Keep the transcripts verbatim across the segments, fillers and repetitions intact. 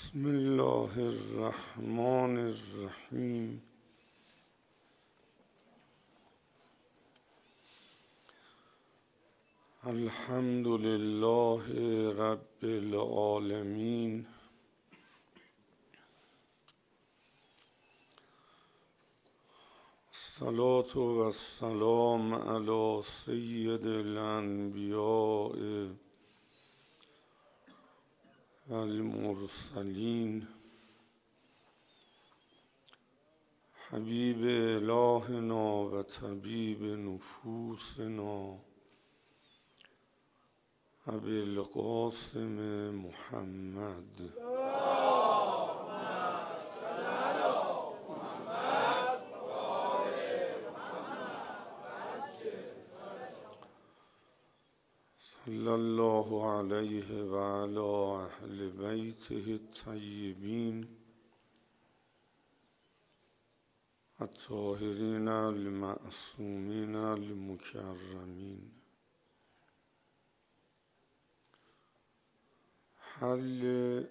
بسم الله الرحمن الرحیم. الحمد لله رب العالمین. الصلاة و السلام علی سید الانبیاء المرسلین حبیب الهنا و طبیب نفوسنا ابی القاسم محمد صلی الله علیه و علی اهل بیته الطیبین الطاهرین المعصومین المکرمین. حل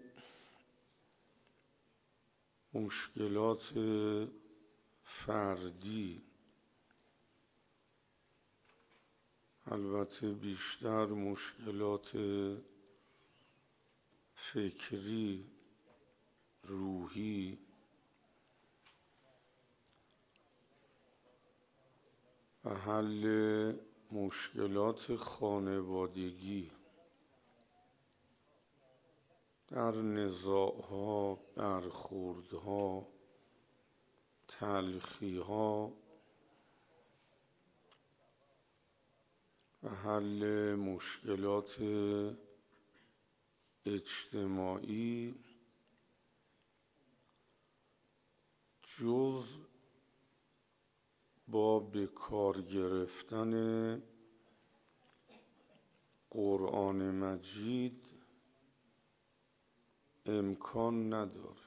مشکلات فردی، البته بیشتر مشکلات فکری، روحی و حل مشکلات خانوادگی در نزاع‌ها، برخوردها، تلخی‌ها و حل مشکلات اجتماعی جز با به کار گرفتن قرآن مجید امکان نداره.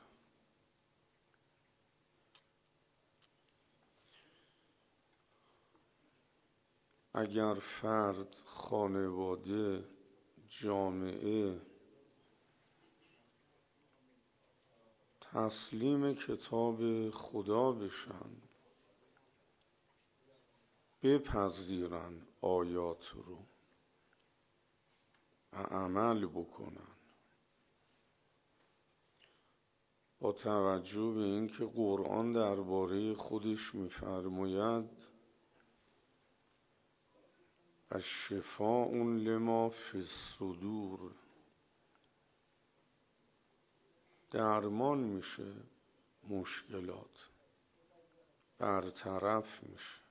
اگر فرد، خانواده، جامعه تسلیم کتاب خدا بشن، بپذیرن آیات رو و عمل بکنن با توجه به اینکه قرآن درباره خودش می‌فرماید الشفاء لما فی الصدور، درمان میشه، مشکلات برطرف میشه.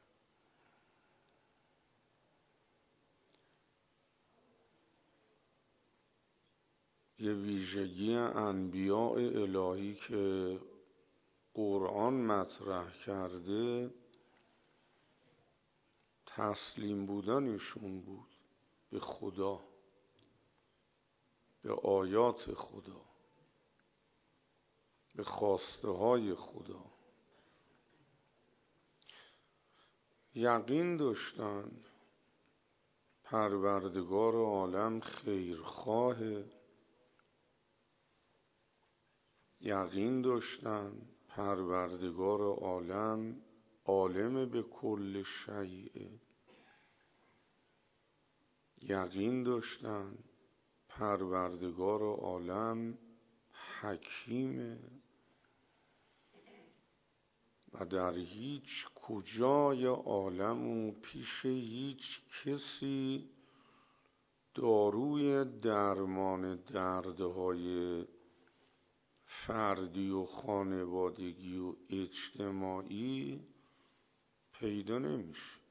یه ویژگی انبیاء الهی که قرآن مطرح کرده تسلیم بودنشون بود به خدا، به آیات خدا، به خواسته های خدا. یقین داشتن پروردگار عالم خیرخواهه، یقین داشتن پروردگار عالم عالم به کل شیء، یقین داشتن پروردگار عالم حکیمه و در هیچ کجای عالم و پیش هیچ کسی داروی درمان دردهای فردی و خانوادگی و اجتماعی پیدا نمیشه.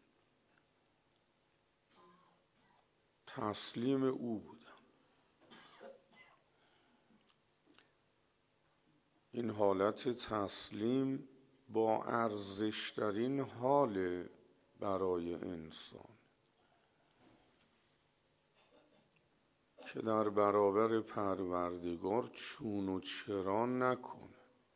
تسلیم او بودن. این حالت تسلیم با ارزشترین حال برای انسان که در برابر پروردگار چون و چرا نکنه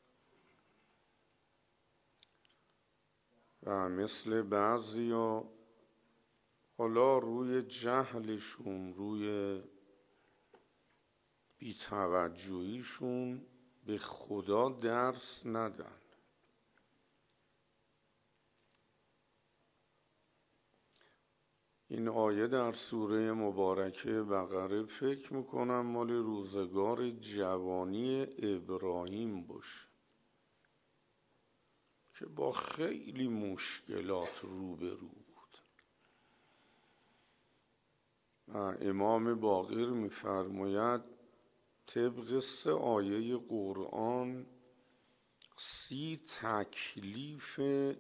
و مثل بعضیا حالا روی جهلشون، روی بی‌توجهیشون به خدا درس ندن. این آیه در سوره مبارکه بقره فکر میکنم مال روزگار جوانی ابراهیم باشه که با خیلی مشکلات روبرو بود. امام باقر میفرماید طبق سه آیه قرآن سی تکلیف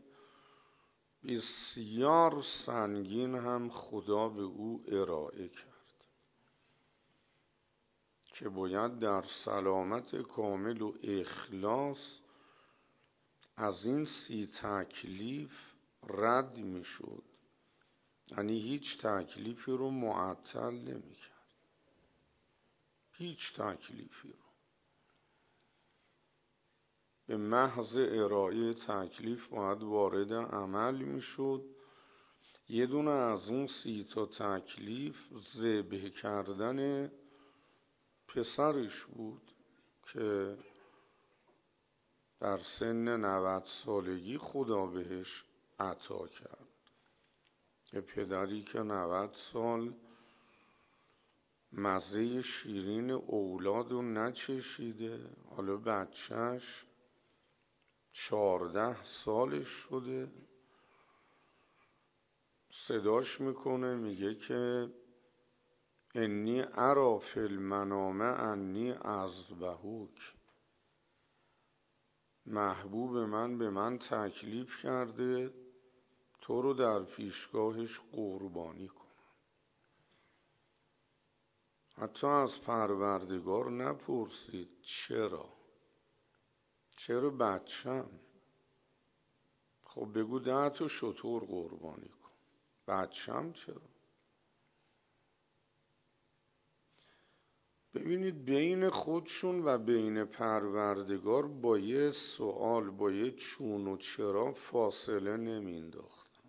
بسیار سنگین هم خدا به او ارائه کرد که باید در سلامت کامل و اخلاص از این سی تکلیف رد می شد، یعنی هیچ تکلیفی رو معطل نمی کرد، هیچ تکلیفی رو. به محض ارائه تکلیف باید وارد عمل می شد. یه دونه از اون سی تا تکلیف ذبح کردن پسرش بود که در سن نود سالگی خدا بهش عطا کرد. یه پدری که نود سال مزه شیرین اولاد رو نچشیده، حالا بچهش چارده سالش شده، صداش میکنه میگه که انی ارا فی المنام انی اذبحک، محبوب من به من تکلیف کرده تو رو در پیشگاهش قربانی کنم. حتی از پروردگار نپرسید چرا چرا بچم؟ خب بگو ده تا شتر قربانی کن، بچم چرا؟ ببینید بین خودشون و بین پروردگار با یه سوال، با یه چون و چرا فاصله نمینداختن.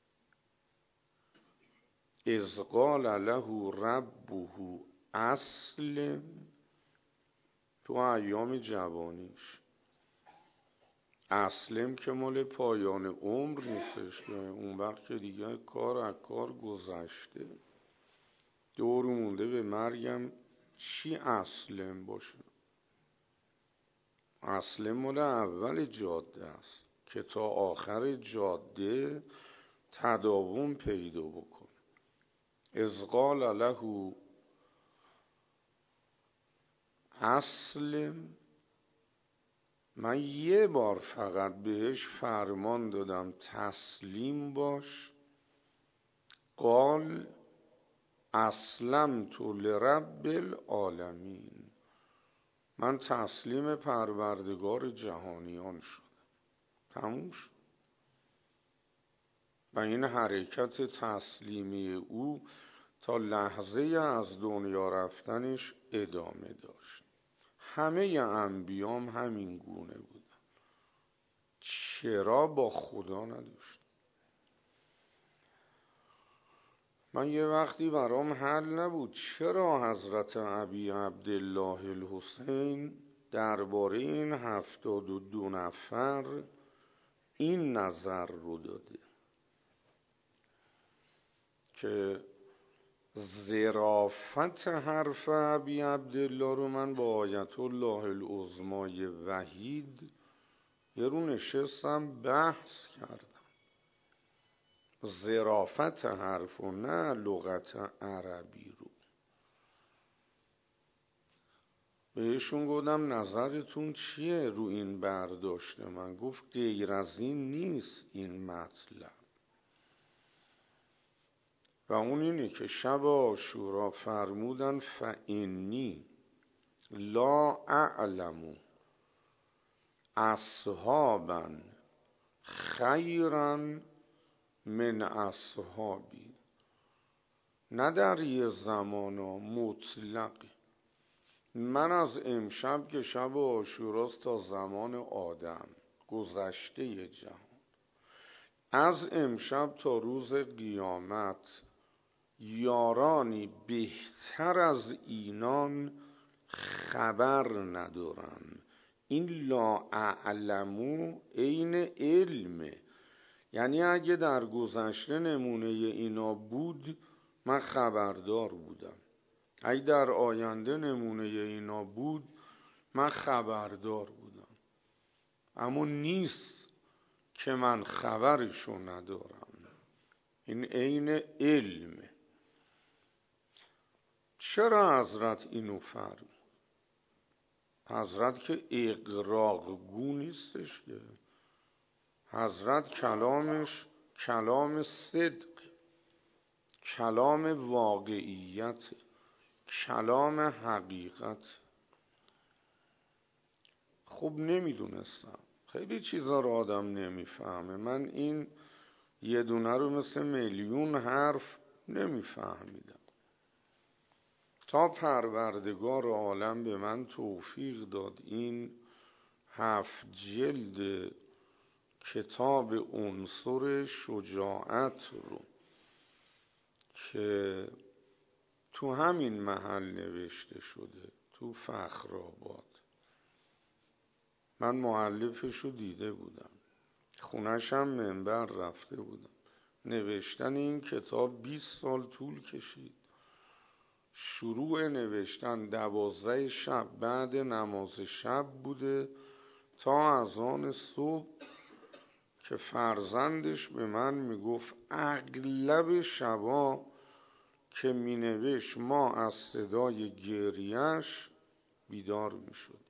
اذ قال له ربه اسلم، تو ایام جوانیش. اسلم که مال پایان عمر نیستش، که اون وقت که دیگه کار از کار گذشته، دور مونده به مرگم چی اسلم باشه؟ اسلم مال اول جاده است که تا آخر جاده تداوم پیدا بکن. اذ قال له اسلم، من یه بار فقط بهش فرمان دادم تسلیم باش. قال اسلمت لرب العالمین، من تسلیم پروردگار جهانیان شدم. تموم شد. و این حرکت تسلیمی او تا لحظه از دنیا رفتنش ادامه داشت. همه انبیام همین گونه بودن. چرا با خدا نداشت؟ من یه وقتی برام حل نبود چرا حضرت ابی عبدالله الحسین درباره این هفتاد و دو نفر این نظر رو داده که ظرافت حرف ابی عبدالله رو من با آیت الله العظمای وحید یه رو نشستم بحث کردم. ظرافت حرف و نه لغت عربی رو بهشون گفتم نظرتون چیه رو این برداشت من؟ گفت غیر از این نیست این مطلب، و اون اینه که شب عاشورا فرمودن فانی لا اعلم اصحابا خیرا من اصحابی. نه در یه زمانا مطلقی، من از امشب که شب عاشوراست تا زمان آدم گذشته جهان، از امشب تا روز قیامت یارانی بهتر از اینان خبر ندارن این لا اعلمو عین علمه، یعنی اگه در گذشته نمونه اینا بود من خبردار بودم، اگه در آینده نمونه اینا بود من خبردار بودم، اما نیست که من خبرشو ندارم. این عین علمه. چرا حضرت اینو فرمود؟ حضرت که اغراقگو نیستش که، حضرت کلامش کلام صدق، کلام واقعیت، کلام حقیقت. خب نمیدونستم، خیلی چیزا رو آدم نمیفهمه. من این یه دونه رو مثل میلیون حرف نمیفهمیدم تا پروردگار عالم به من توفیق داد این هفت جلد کتاب عنصر شجاعت رو که تو همین محل نوشته شده، تو فخرآباد. من مؤلفش رو دیده بودم، خونش هم منبر رفته بودم. نوشتن این کتاب بیست سال طول کشید. شروع نوشتن دوازده شب بعد نماز شب بوده تا اذان صبح که فرزندش به من میگفت اغلب شبا که مینوشت ما از صدای گریهش بیدار میشد،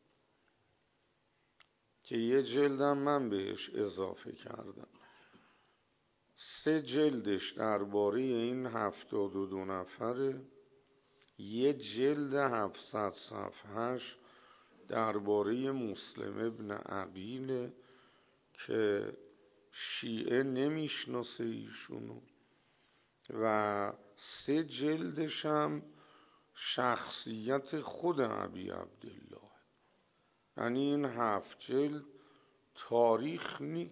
که یه جلدم من بهش اضافه کردم. سه جلدش درباره این هفتاد و دو نفره، یه جلد هفتصد صفحهش درباره مسلم ابن عقیل که شیعه نمیشناسه ایشونو، و سه جلدش هم شخصیت خود ابی عبدالله. یعنی این هفت جلد تاریخ نی،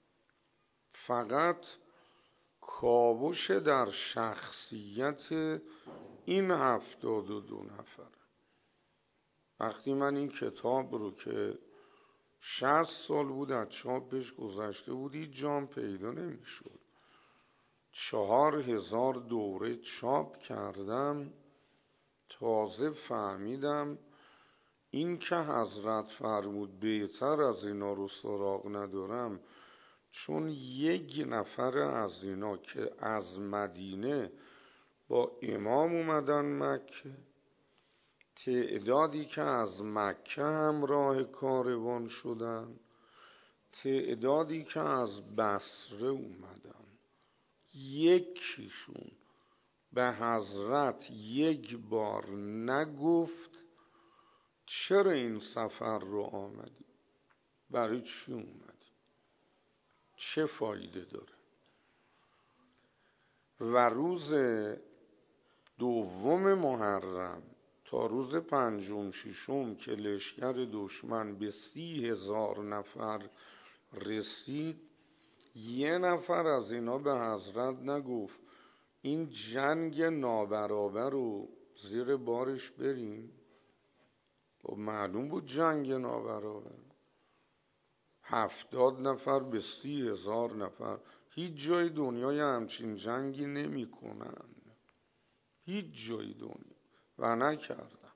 فقط کاوش در شخصیت این هفتاد و دو نفر. وقتی من این کتاب رو که شصت سال بود از چاپش گذشته بود، هیچ جام پیدا نمی شد، چهار هزار دوره چاپ کردم، تازه فهمیدم این که حضرت فرمود بهتر از اینا رو سراغ ندارم، چون یک نفر از اینا که از مدینه با امام اومدن مکه، تعدادی که از مکه همراه کاروان شدن، تعدادی که از بصره اومدن، یکیشون به حضرت یک بار نگفت چرا این سفر رو آمدی، برای چی اومدی، چه فایده داره. و روز دوم محرم تا روز پنجم ششم که لشکر دشمن به سی هزار نفر رسید، یه نفر از اینا به حضرت نگفت این جنگ نابرابر رو زیر بارش بریم؟ و معلوم بود جنگ نابرابر. هفتاد نفر به سی هزار نفر، هیچ جای دنیای همچین جنگی نمی کنن، هیچ جای دنیا، و نکردن.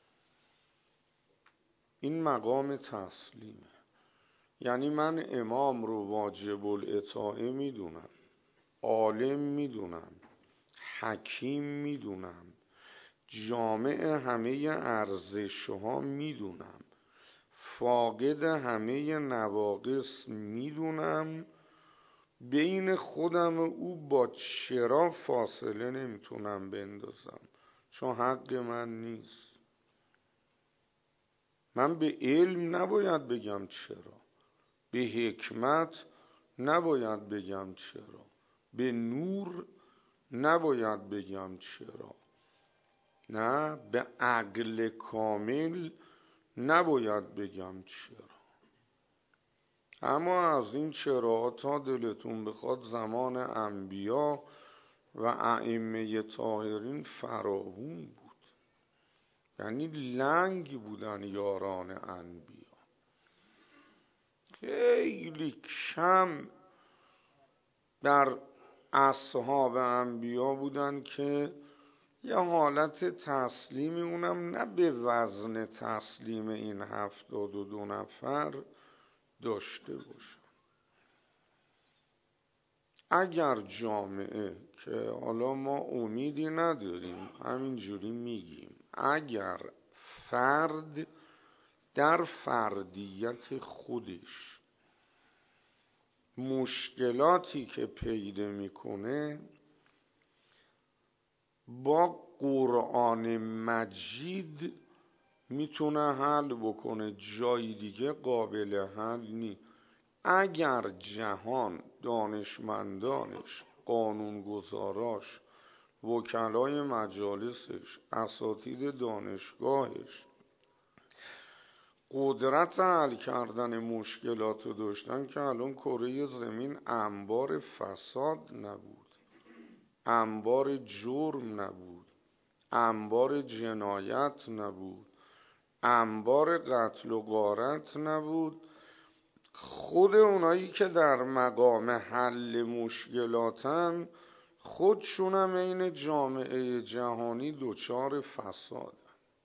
این مقام تسلیمه. یعنی من امام رو واجب الاطاعه میدونم، عالم میدونم، حکیم میدونم، جامع همه ارزش‌ها میدونم، فاقد همه نواقص میدونم، بین خودم و او با چرا فاصله نمیتونم بندازم، چون حق من نیست. من به علم نباید بگم چرا، به حکمت نباید بگم چرا، به نور نباید بگم چرا، نه به عقل کامل نباید بگم چرا. اما از این چرا تا دلتون بخواد زمان انبیا و ائمه طاهرین فراوون بود، یعنی لنگ بودن یاران انبیا. خیلی کم در اصحاب انبیا بودن که یه حالت تسلیمی، اونم نه به وزن تسلیم این هفتاد و دو نفر داشته باشن. اگر جامعه، که حالا ما امیدی نداریم همینجوری میگیم، اگر فرد در فردیت خودش مشکلاتی که پیدا میکنه با قرآن مجید میتونه حل بکنه، جای دیگه قابل حل نی. اگر جهان دانشمندانش، قانونگذاراش، وکلای مجالسش، اساتید دانشگاهش قدرت حل کردن مشکلات رو داشتن که الان کره زمین انبار فساد نبود، انبار جرم نبود، انبار جنایت نبود، انبار قتل و غارت نبود. خود اونایی که در مقام حل مشکلاتن خودشون هم این جامعه جهانی دوچار فساد.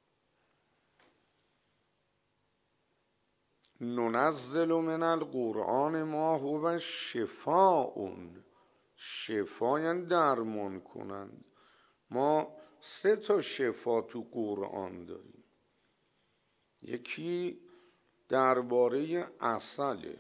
ننزل من القرآن ما هو شفاء، شفا یعنی درمان کنند. ما سه تا شفا تو قرآن داریم. یکی درباره عسله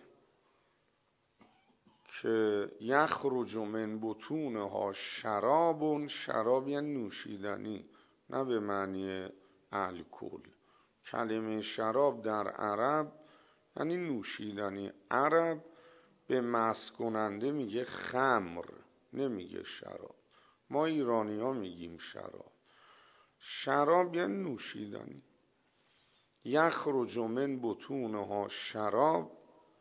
که یخرج من بطونها شراب، شراب یعنی نوشیدنی، نه به معنی الکل. کلمه شراب در عرب یعنی نوشیدنی. عرب به مست کننده میگه خمر، نمیگه شراب. ما ایرانی ها میگیم شراب. شراب یعنی نوشیدنی. یخرج من بطونها شراب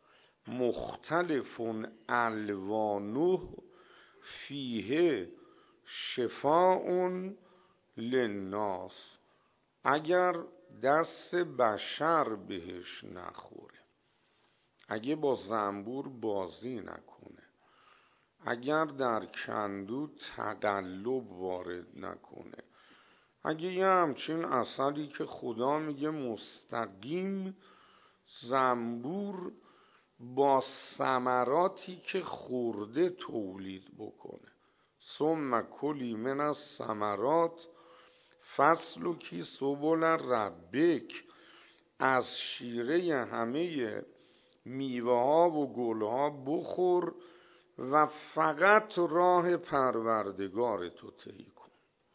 مختلف الوانه فیه شفاء للناس. اگر دست بشر بهش نخوره، اگه با زنبور بازی نکنه، اگر در کندو تقلب وارد نکنه، اگه یه همچین عسلی که خدا میگه مستقیم زنبور با ثمراتی که خورده تولید بکنه، ثم کلی من الثمرات فسلکی سبل ربک، از شیره همه میوه ها و گل ها بخور و فقط راه پروردگار تو طی کن.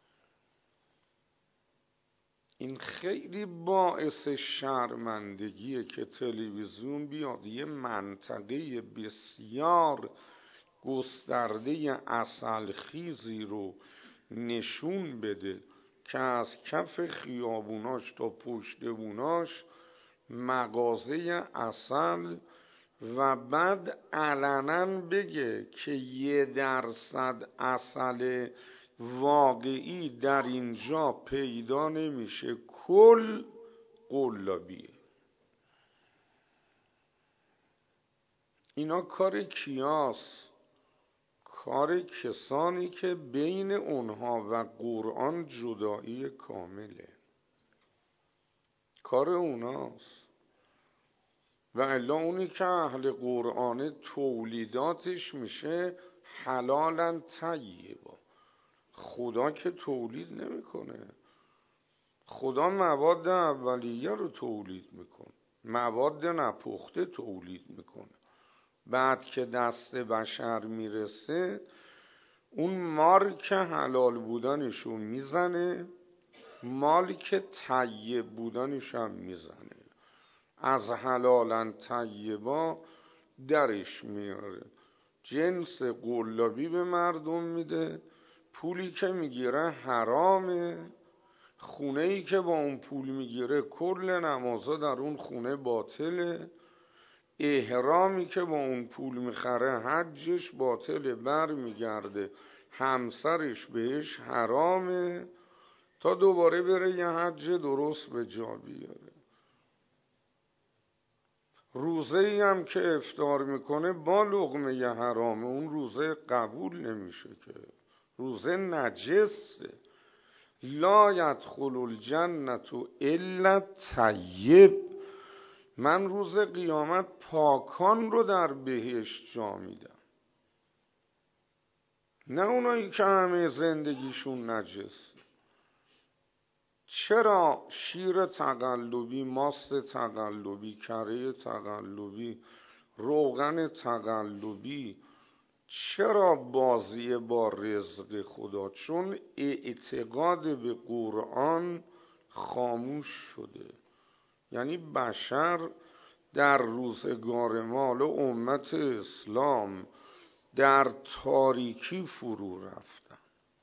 این خیلی باعث شرمندگیه که تلویزیون بیاد یه منطقه بسیار گسترده عسل خیزی رو نشون بده که از کف خیابوناش تا پشت بوناش مغازه عسل، و بعد علنا بگه که یه درصد عسل واقعی در اینجا پیدا نمیشه، کل قلابیه. اینا کار کیاس؟ کار کسانی که بین اونها و قرآن جدایی کامله، کار اوناست. و الا اونی که اهل قرآن تولیداتش میشه حلالا طیبا. خدا که تولید نمیکنه، خدا مواد اولیه رو تولید میکنه، مواد نپخته تولید میکنه. بعد که دست بشر میرسه اون مارک حلال بودنشو میزنه، مالک طیب بودنش هم میزنه، از حلالا طیبا درش میاره، جنس قلابی به مردم میده، پولی که میگیره حرامه، خونه‌ای که با اون پول میگیره کل نمازا در اون خونه باطله، احرامی که با اون پول میخره حجش باطله، بر میگرده همسرش بهش حرامه تا دوباره بره یه حج درست به جا بیاره. روزه ای هم که افطار میکنه با لقمه حرامه، اون روزه قبول نمیشه که، روزه نجسه. لا یدخل الجنة الا الطیب، من روز قیامت پاکان رو در بهشت جا میدم، نه اونایی که همه زندگیشون نجس. چرا شیر تقلبی، ماست تقلبی، کره تقلبی، روغن تقلبی، چرا بازی با رزق خدا؟ چون اعتقاد به قرآن خاموش شده. یعنی بشر در روزگار مال و امت اسلام در تاریکی فرو رفتن.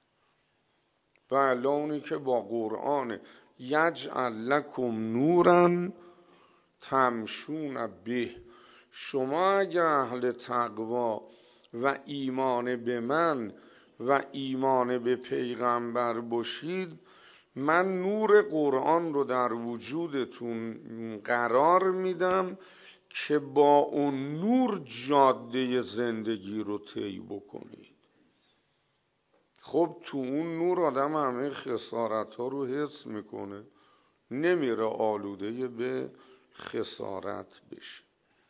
بله، اونی که با قرآن یجعل لکم نورا تمشون به، شما اگه اهل تقوا و ایمان به من و ایمان به پیغمبر باشید، من نور قرآن رو در وجودتون قرار میدم که با اون نور جاده زندگی رو طی بکنید. خب تو اون نور آدم همه خسارت ها رو حس میکنه، نمیره آلوده به خسارت بشه.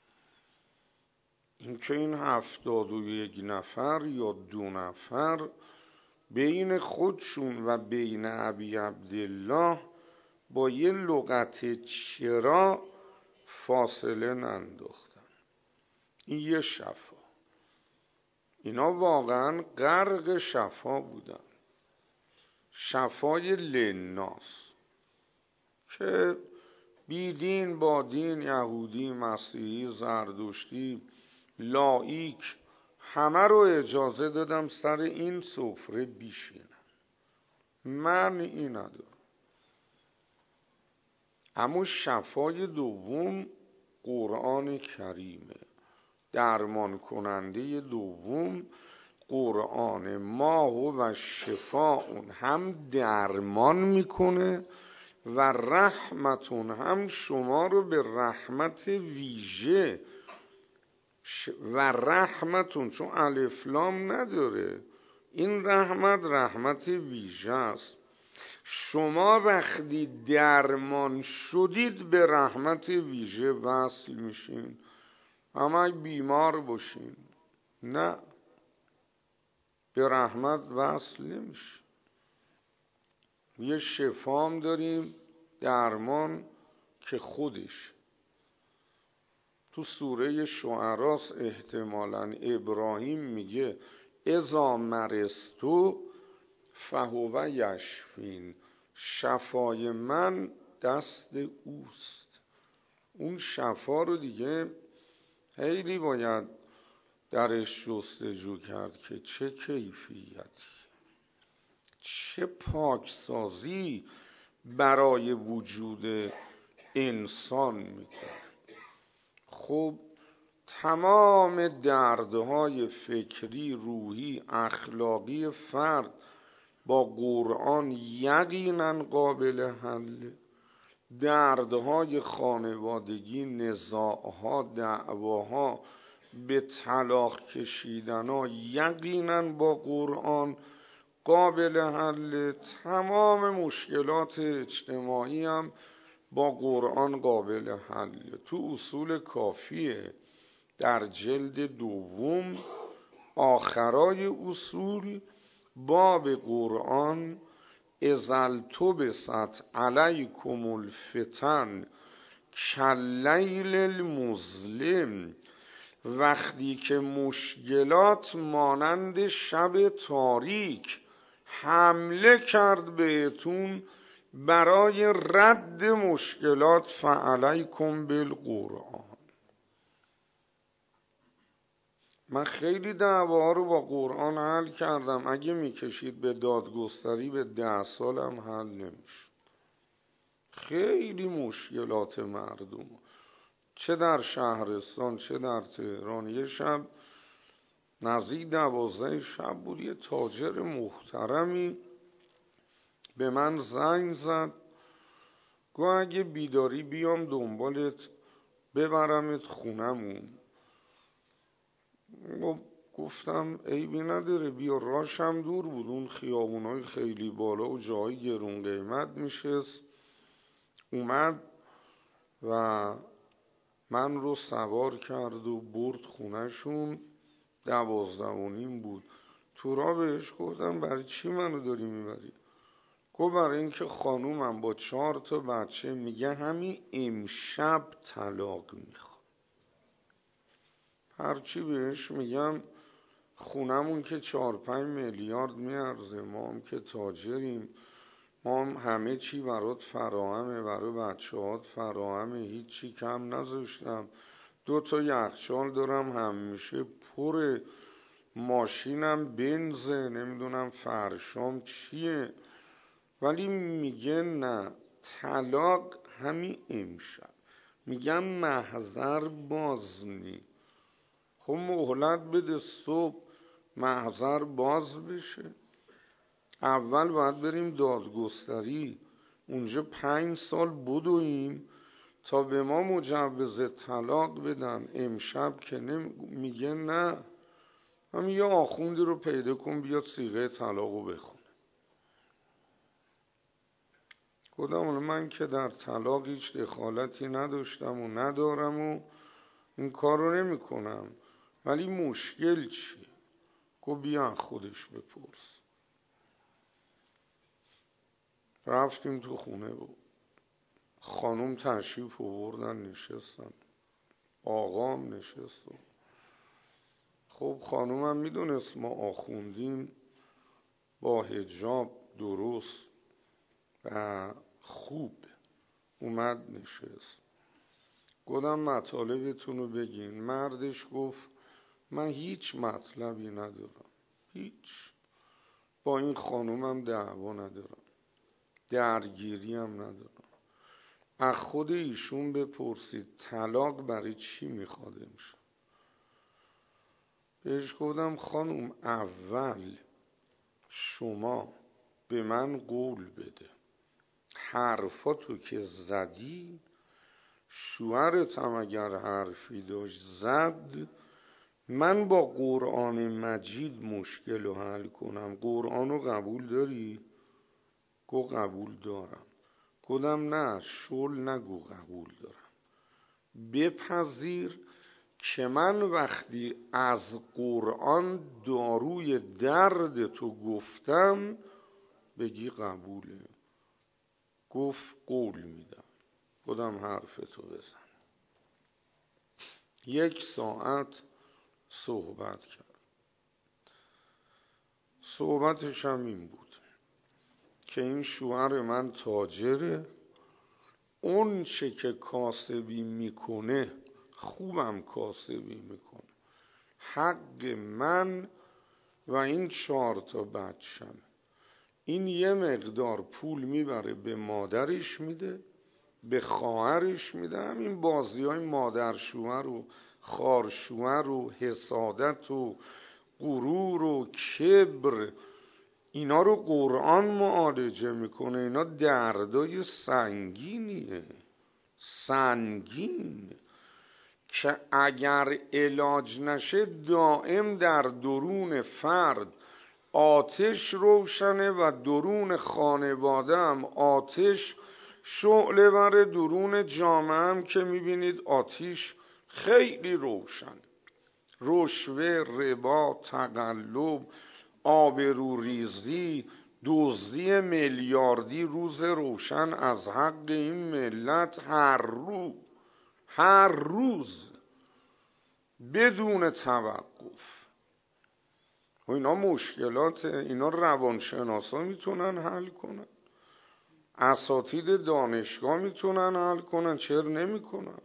این که این هفتاد و یک نفر یا دو نفر بین خودشون و بین ابی عبدالله با یه لغت چرا فاصله ننداختن، این یه شفا. اینا واقعا غرق شفا بودن، شفای لناس، که بیدین با دین، یهودی، مسیحی، زردشتی، لایک، همه رو اجازه دادم سر این سفره بیشینن، من این ندارم. اما شفای دوم قرآن کریمه، درمان کننده دوم قرآن ما و شفاء، هم درمان میکنه و رحمتون، هم شما رو به رحمت ویژه و رحمتون، چون الف لام نداره، این رحمت رحمت ویژه است. شما وقتی درمان شدید به رحمت ویژه وصل میشین. اما بیمار باشین نه، به رحمت وصل نمیشه. یه شفام داریم، درمان که خودش تو سوره شعراست، احتمالاً ابراهیم میگه اذا مرضتو فهو یشفین، شفای من دست اوست. اون شفا رو دیگه خیلی باید درش جستجو کرد که چه کیفیتی، چه پاکسازی برای وجود انسان میکنه. خب تمام دردهای فکری، روحی، اخلاقی فرد با قرآن یقینا قابل حل. دردهای خانوادگی، نزاعها، دعواها، به طلاق کشیدنها یقینا با قرآن قابل حل. تمام مشکلات اجتماعی هم با قرآن قابل حل. تو اصول کافیه در جلد دوم آخرای اصول باب قرآن اذا التبست علیکم الفتن کاللیل المظلم، وقتی که مشکلات مانند شب تاریک حمله کرد بهتون برای رد مشکلات، فعلیکم بالقرآن. من خیلی دعوا رو با قرآن حل کردم، اگه میکشید به دادگستری به ده سالم حل نمیشه. خیلی مشکلات مردم، چه در شهرستان چه در تهران. یه شب نزدیک دوازده شب بود، یه تاجر محترمی به من زنگ زد، گفت اگه بیداری بیام دنبالت ببرمت خونمون. گفتم عیبی نداره، بیا. راشم دور بود، اون خیابونای خیلی بالا و جای گرون قیمت میشست. اومد و من رو سوار کرد و برد خونهشون. دوازده و نیم بود. تو راه بهش گفتم برای چی منو داری میبری؟ گفت برای اینکه خانومم با چهار تا بچه میگه همین امشب طلاق میخواد. هرچی بهش میگم خونمون که چهار پنج میلیارد میارزه، ما هم که تاجریم، ما هم همه چی برات فراهمه، برای بچه هات فراهمه، هیچی کم نذاشتم. دو تا یخچال دارم همیشه پره، ماشینم بنزه، نمیدونم فرشام چیه. ولی میگه نه، طلاق همین امشب. میگم محضر باز نی. خب مهلت بده، صبح محضر باز بشه. اول باید بریم دادگستری، اونجا پنج سال بدویم تا به ما مجوز طلاق بدن. امشب که میگه نه. هم یه آخوندی رو پیدا کن بیاد صیغه طلاقو بخونه. خودم من که در طلاق هیچ دخالتی نداشتم و ندارم و این کار رو نمی کنم. ولی مشکل چیه؟ گفت بیا خودش بپرس. رفتیم تو خونه بود. خانوم تشریف آوردن نشستن، آقام نشست. خب خانومم میدونست ما آخوندیم، با حجاب درست و خوب اومد نشست. گفتم مطالبتون رو بگین. مردش گفت من هیچ مطلبی ندارم، هیچ. با این خانومم دعوا ندارم، درگیری هم ندارم. از خود ایشون بپرسید طلاق برای چی میخواد امشب. بهش گفتم خانوم اول شما به من قول بده، حرفاتو که زدی، شوهرتم اگر حرفی داشت زد، من با قرآن مجید مشکل رو حل کنم. قرآن رو قبول داری؟ گو قبول دارم. گفتم نه شل نگو قبول دارم، بپذیر که من وقتی از قرآن داروی درد تو گفتم بگی قبوله. گفت قول میدم. خودم حرف تو بزن. یک ساعت صحبت کرد. صحبتش هم این بود که این شوهر من تاجره، اون چه که کاسبی میکنه خوبم کاسبی میکنه، حق من و این چهار تا بچم. این یه مقدار پول میبره به مادرش میده، به خواهرش میده. همین بازی های مادر شوهر و خار شوهر و حسادت و غرور و کبر، اینا رو قرآن معالجه میکنه. اینا دردای سنگینیه، سنگین، که اگر علاج نشه دائم در درون فرد آتش روشنه و درون خانواده هم آتش شعله وره، درون جامعه هم که میبینید آتش خیلی روشن. رشوه، ربا، تقلب، آبروریزی، دزدی میلیاردی روز روشن از حق این ملت هر روز هر روز بدون توقف. و اینا مشکلات، اینا روانشناسا میتونن حل کنن، اساتید دانشگاه میتونن حل کنن، چرا نمیکنن؟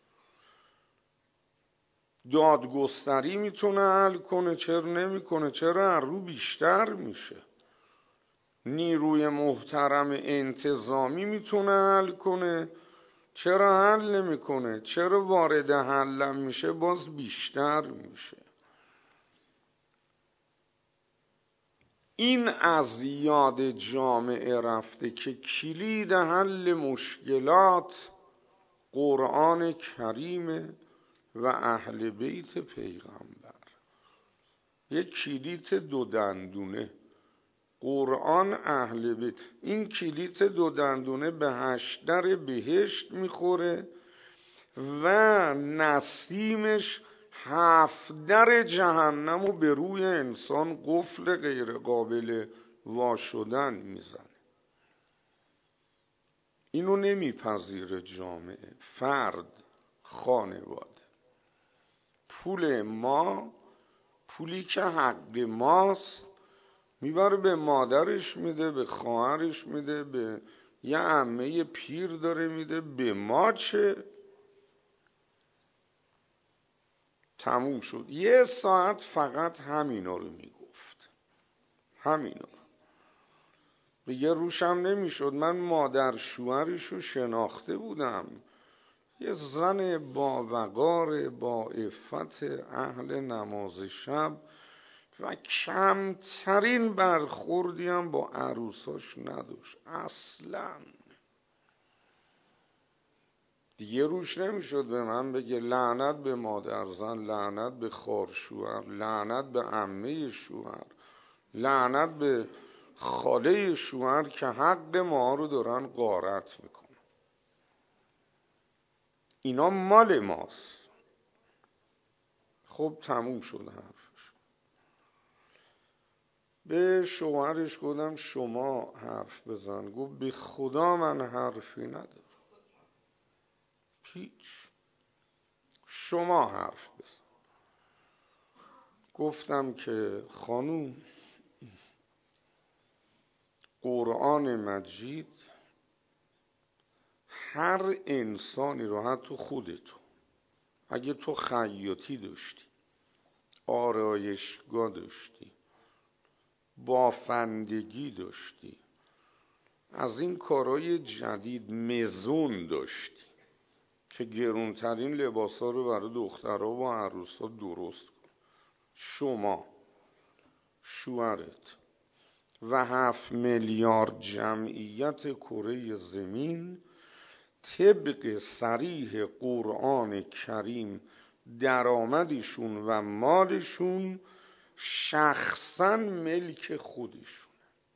دادگستری میتونه حل کنه، چرا نمیکنه؟ چرا هر رو بیشتر میشه؟ نیروی محترم انتظامی میتونه حل کنه، چرا حل نمیکنه؟ چرا وارد حل میشه باز بیشتر میشه؟ این از یاد جامعه رفته که کلید حل مشکلات قرآن کریم و اهل بیت پیغمبر. یک کلیت دو دندونه، قرآن اهل بیت. این کلیت دو دندونه به هشت در بهشت میخوره و نسیمش هفت در جهنم و به روی انسان قفل غیر قابل وا شدن میزنه. اینو نمیپذیره جامعه، فرد، خانواده. پول ما، پولی که حق ماست، میبره به مادرش میده، به خواهرش میده، به یه عمه پیر داره میده، به ما چه؟ تموم شد. یه ساعت فقط همینا رو میگفت، همینا. یه روشم نمیشد. من مادر شوهرش رو شناخته بودم، یه زن با وقار، با عفت، اهل نماز شب و کمترین برخوردی هم با عروساش نداشت اصلا. دیگه روش نمیشد به من بگه لعنت به مادر زن، لعنت به خار شوهر، لعنت به عمه شوهر، لعنت به خاله شوهر که حق ما رو دارن غارت میکنن. اینا مال ماست. خب تموم شد حرفش. به شوهرش گفتم شما حرف بزن. گفت به خدا من حرفی ندارم، هیچ، شما حرف بزن. گفتم که خانوم، قرآن مجید هر انسانی رو، حتی خودتو، اگه تو خیاطی داشتی، آرایشگاه داشتی، بافندگی داشتی، از این کارهای جدید مزون داشتی که گرونترین لباسا رو برای دخترها و عروسا درست کن، شما، شوهرت و هفت میلیارد جمعیت کره زمین طبق صریح قرآن کریم درآمدشون و مالشون شخصا ملک خودشون.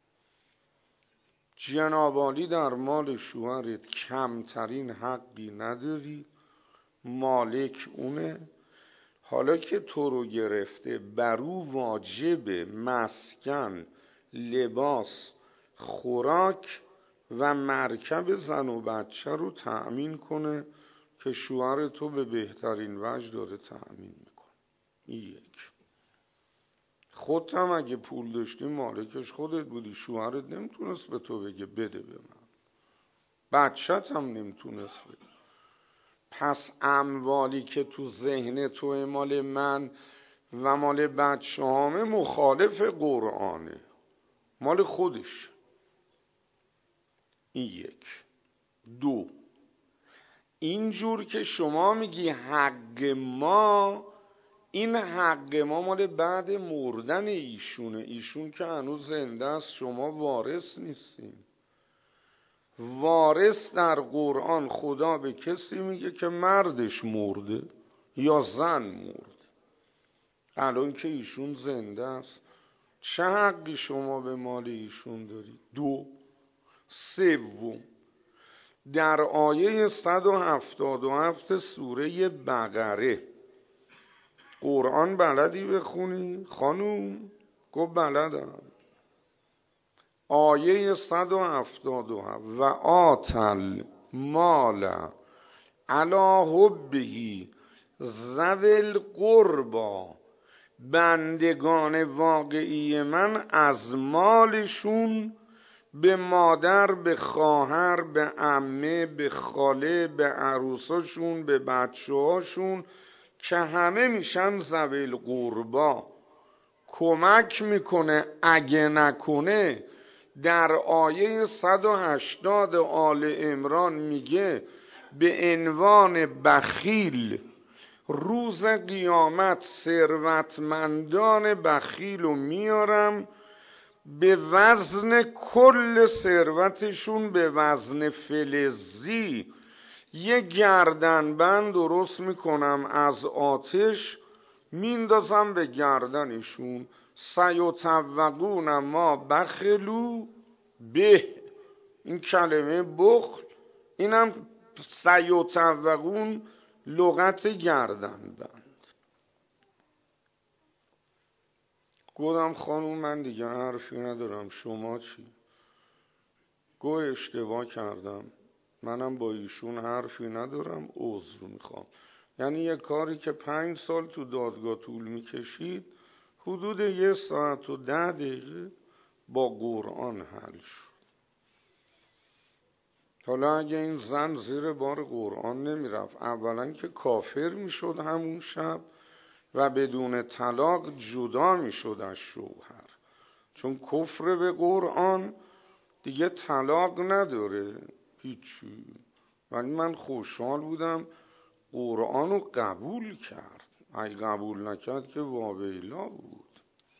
جنابالی در مال شوهرت کمترین حقی نداری، مالک اونه. حالا که تو رو گرفته، برو واجب مسکن، لباس، خوراک و مرکب زن و بچه رو تأمین کنه که شوهر تو به بهترین وجه داره تأمین میکنه. این یک. خودت هم اگه پول داشتی مالکش خودت بودی، شوهرت نمیتونست به تو بگه بده به من، بچت هم نمیتونست بده. پس اموالی که تو ذهن تو مال من و مال بچه همه مخالف قرآنه، مال خودش. این یک. دو، اینجور که شما میگی حق ما، این حق ما مال بعد مردن ایشونه. ایشون که هنوز زنده است، شما وارث نیستین. وارث در قرآن خدا به کسی میگه که مردش مرده یا زن مرده. الان که ایشون زنده است، چه حقی شما به مال ایشون داری؟ دو. سوم، در آیه صد و هفتاد و هفت سوره بقره، قرآن بلدی بخونی خانوم؟ گفت بلدم. آیه صد و هفتاد و هفت و آتل مال علی حبه ذوی القربا، بندگان واقعی من از مالشون به مادر، به خواهر، به عمه، به خاله، به عروساشون، به بچه هاشون که همه میشن ذوی القربا کمک میکنه. اگه نکنه در آیه صد و هشتاد آل عمران میگه به عنوان بخیل روز قیامت ثروتمندان بخیل رو میارم، به وزن کل ثروتشون، به وزن فلزی یه گردنبند درست میکنم از آتش میندازم به گردنشون، سیطوقون ما بخلو به. این کلمه بخل اینم سیطوقون لغت گردنبند. گفتم خانوم من دیگه حرفی ندارم، شما چی؟ گو اشتباه کردم، منم با ایشون حرفی ندارم، عذر میخوام. یعنی یه کاری که پنج سال تو دادگاه طول میکشید حدود یه ساعت و ده دقیقه با قرآن حل شد. حالا اگه این زن زیر بار قرآن نمیرفت، اولا که کافر میشد همون شب و بدون طلاق جدا میشد از شوهر، چون کفر به قرآن دیگه طلاق نداره هیچی. ولی من خوشحال بودم قرآن رو قبول کرد، اگه قبول نکرد که واویلا بود.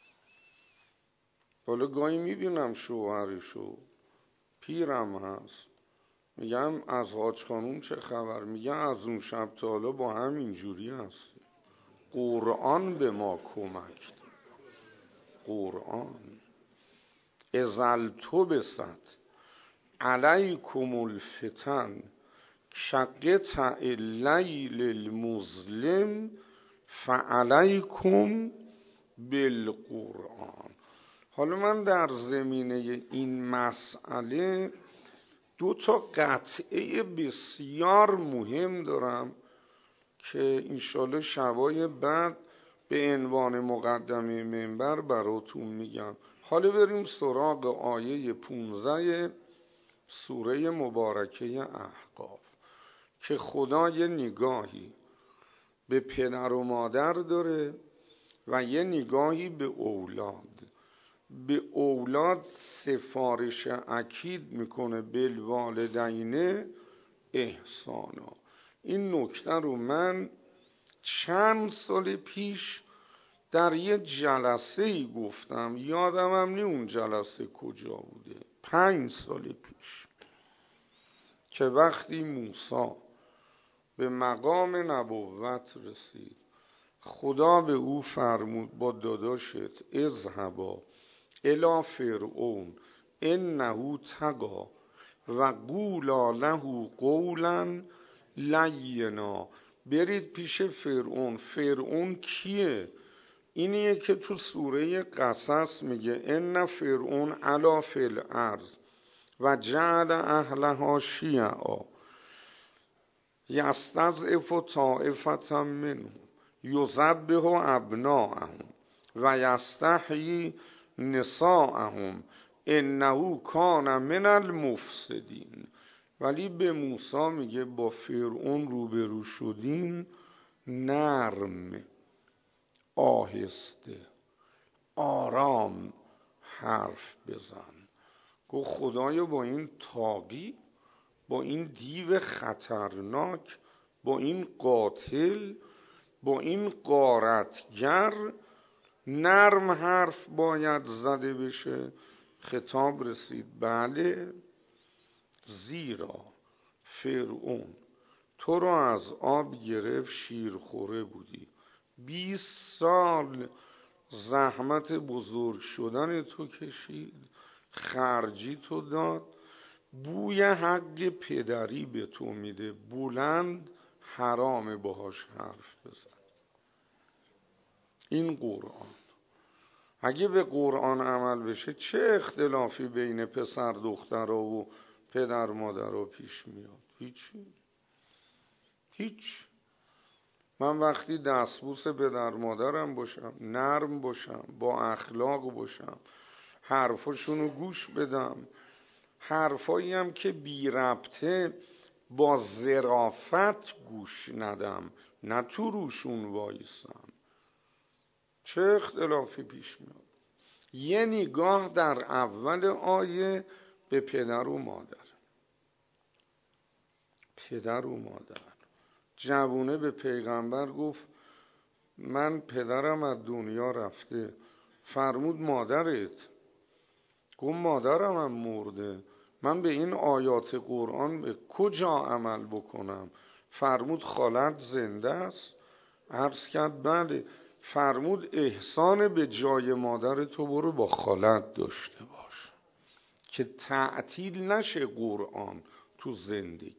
حالا گاهی میبینم شوهرشو، پیرم هست، میگم از حاج خانوم چه خبر؟ میگم از اون شب تا حالا با هم اینجوری هست. قرآن به ما کمک داد. قرآن ازل تو بست علیکم الفتن شقطع اللیل المظلم فعلیکم بالقرآن. حالا من در زمینه این مسئله دو تا قطعه بسیار مهم دارم که انشالله شبای بعد به عنوان مقدمه منبر براتون میگم. حالا بریم سراغ آیه پونزده سوره مبارکه احقاف که خدا یه نگاهی به پدر و مادر داره و یه نگاهی به اولاد. به اولاد سفارش اکید میکنه بالوالدین احسانا. این نکته رو من چند سال پیش در یه جلسه ای گفتم، یادم هم نی اون جلسه کجا بوده، پنج سال پیش، که وقتی موسی به مقام نبوت رسید خدا به او فرمود با داداشت اذهبا الی فرعون انه طغی و قولا له قولا لینا. برید پیش فرعون. فرعون کیه؟ اینیه که تو سوره قصص میگه ان فرعون علا فی الارض و جعل اهلها شیعا یستضعف طائفة منهم یذبح ابناءهم و یستحیی نساءهم انه کان من المفسدین. ولی به موسی میگه با فرعون روبرو شدین نرم، آهسته، آرام حرف بزن. گو خدایا با این طاغی، با این دیو خطرناک، با این قاتل، با این غارتگر نرم حرف باید زده بشه. خطاب رسید بله، زیرا فرعون تو رو از آب گرفت، شیرخوره بودی، بیست سال زحمت بزرگ شدن تو کشید، خرجی تو داد، بوی حق پدری به تو میده، بلند حرام باهاش حرف بزن. این قرآن. اگه به قرآن عمل بشه چه اختلافی بین پسر دخترها و پدر مادرها پیش میاد؟ هیچی. هیچ. من وقتی دستبوس پدر مادرم باشم، نرم باشم، با اخلاق باشم، حرفاشونو گوش بدم، حرفایی هم که بی ربطه با ظرافت گوش ندم، نه تو روشون وایسم، چه اختلافی پیش میاد؟ یه نگاه در اول آیه به پدر و مادر. پدر و مادر. جوونه به پیغمبر گفت من پدرم از دنیا رفته. فرمود مادرت؟ گفت مادرم هم مرده. من به این آیات قرآن به کجا عمل بکنم؟ فرمود خالت زنده است. عرض کرد بله. فرمود احسان به جای مادر تو برو با خالت داشته باش که تعطیل نشه قرآن تو زندگیت.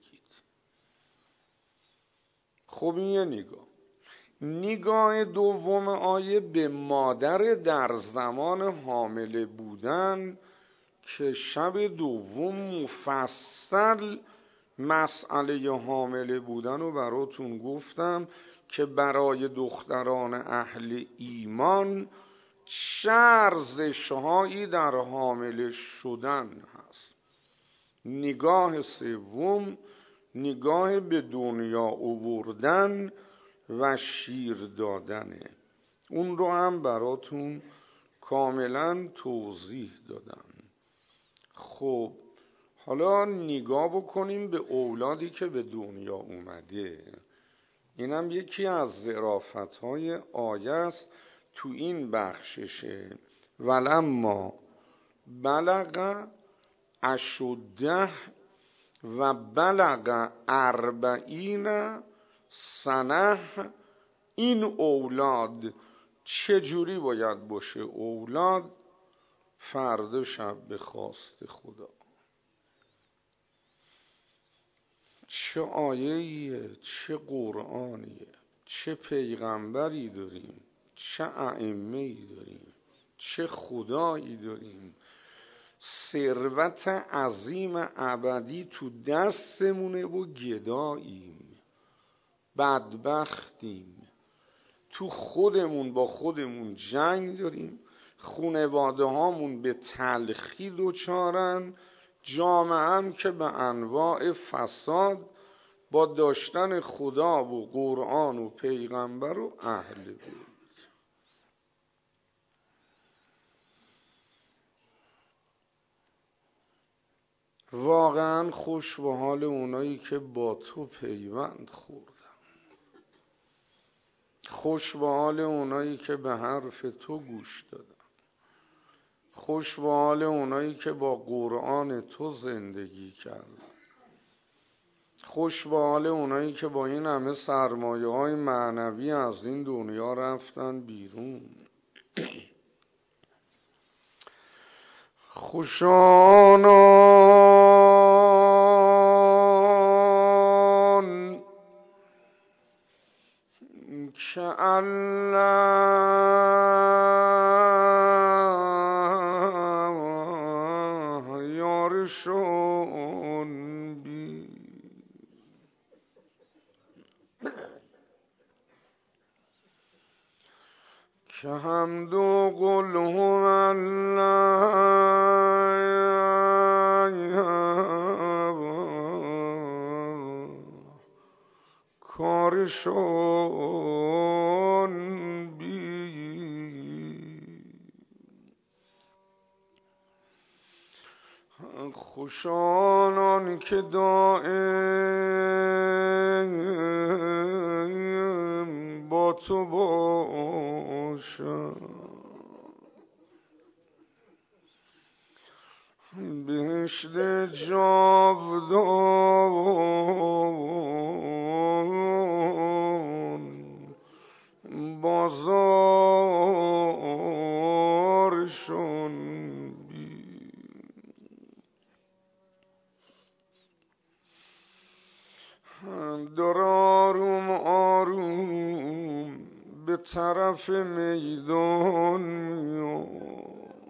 خب این یه نگاه. نگاه دوم آیه به مادر در زمان حامله بودن که شب دوم مفصل مسئله حامله بودن رو براتون گفتم که برای دختران اهل ایمان چه ارزش‌هایی در حامله شدن هست. نگاه سوم نگاه به دنیا آوردن و شیر دادنه. اون رو هم براتون کاملا توضیح دادم. خب حالا نگاه بکنیم به اولادی که به دنیا اومده. اینم یکی از ظرافت‌های آیه است تو این بخششه. ولما بلغ اشده و بلغ اربعین سنه. این اولاد چجوری باید باشه؟ اولاد فردا شب به خواست خدا. چه آیه‌ایه، چه قرآنیه، چه پیغمبری داریم، چه ائمه‌ای داریم، چه خدایی داریم. ثروت عظیم ابدی تو دستمونه و گداییم، بدبختیم، تو خودمون با خودمون جنگ داریم، خونواده هامون به تلخی دوچارن، جامعه هم که به انواع فساد با داشتن خدا و قرآن و پیغمبر و اهل بیت. واقعا خوش به حال اونایی که با تو پیوند خوردن، خوش به حال اونایی که به حرف تو گوش دادن، خوش به حال اونایی که با قرآن تو زندگی کردن، خوش به حال اونایی که با این همه سرمایه های معنوی از این دنیا رفتن بیرون. خوشانان که الله یارشون بی. که حمد و قل هو الله کارشون بی. خوشانان که دائم با تو باشن، بهشت جاودان بازارشون بی. در آروم آروم به طرف میدان میاد.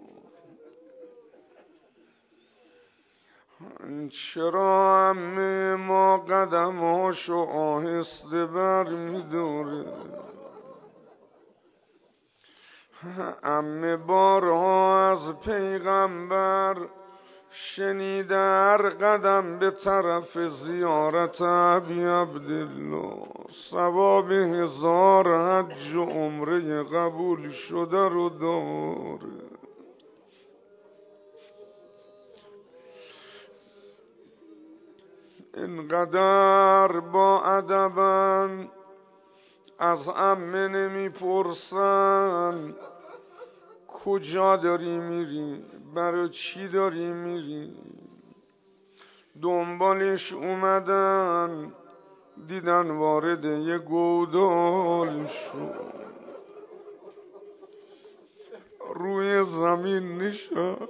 چرا همه ما قدماشو آهسته بر میداره؟ همه بارها از پیغمبر شنیده هر قدم به طرف زیارت ابی عبدالله ثواب هزار حج و عمره قبول شده رو داره. اینقدر با ادبن از عمه نمی پرسن کجا داری میری، برای چی داری میری. دنبالش اومدن دیدن وارد یه گودال شد، روی زمین نشست.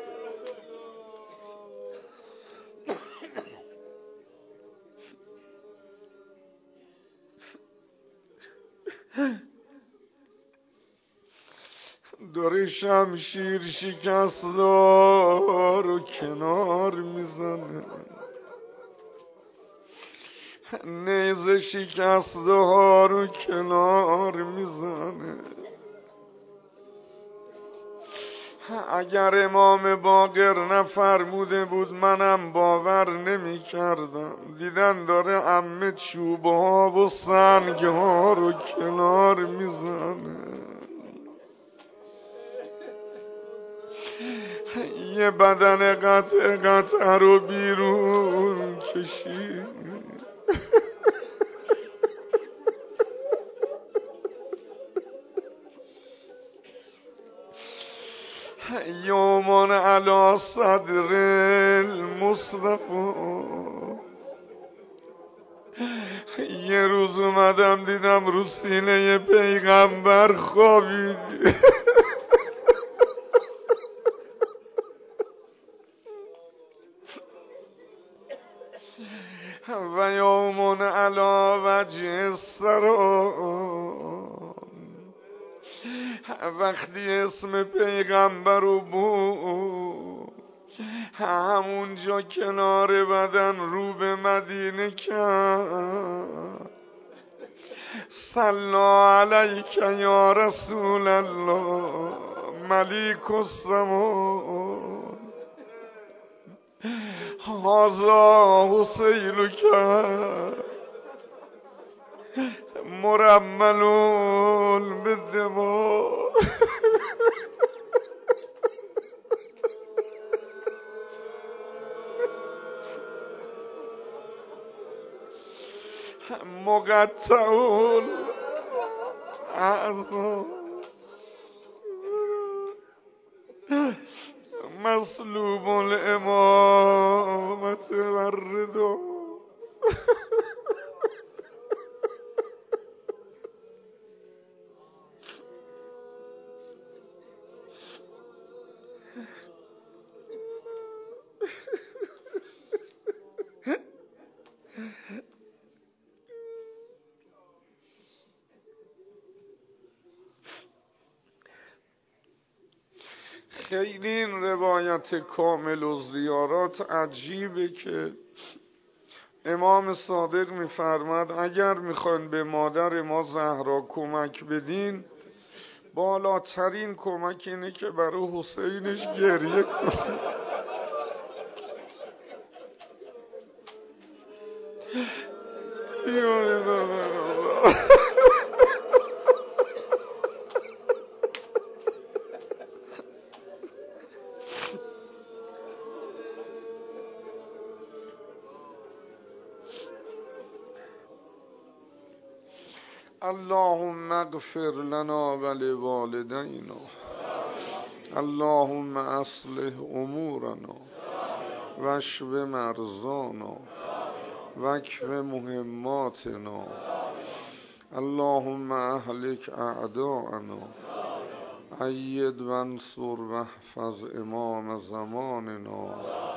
داره شمشیر شکستا رو کنار میزنه، نیزه شکسته ها رو کنار میزنه. اگر امام باقر نفرموده بود منم باور نمی کردم. دیدن داره عمه چوبه ها و سنگ ها رو کنار میزنه، یه بدن قطع قطع رو بیرون کشید. یومان علی صدر المصطفى، یه روز اومدم دیدم رو سینه پیغمبر خوابیدی. و یومان علی وجه السرام، وقتی اسم پیغمبر رو بود همونجا کنار بدن رو به مدینه کرد. صلا علیک یا رسول الله ملیک السما، هذا حسینک مرمل بالدماء. مقطع الاعضاء مسلوب الامامة والرضا. خیلی این روایت کامل و زیارات عجیبه که امام صادق میفرماد اگر میخواین به مادر ما زهرا کمک بدین بالاترین کمک اینه که برای حسینش گریه کنید. اللهم اغفر لنا ولوالدينا، اللهم اصلح امورنا واشف مرضانا واکف مهماتنا، اللهم اهلك اعداءنا، اید وانصر واحفظ امام زماننا.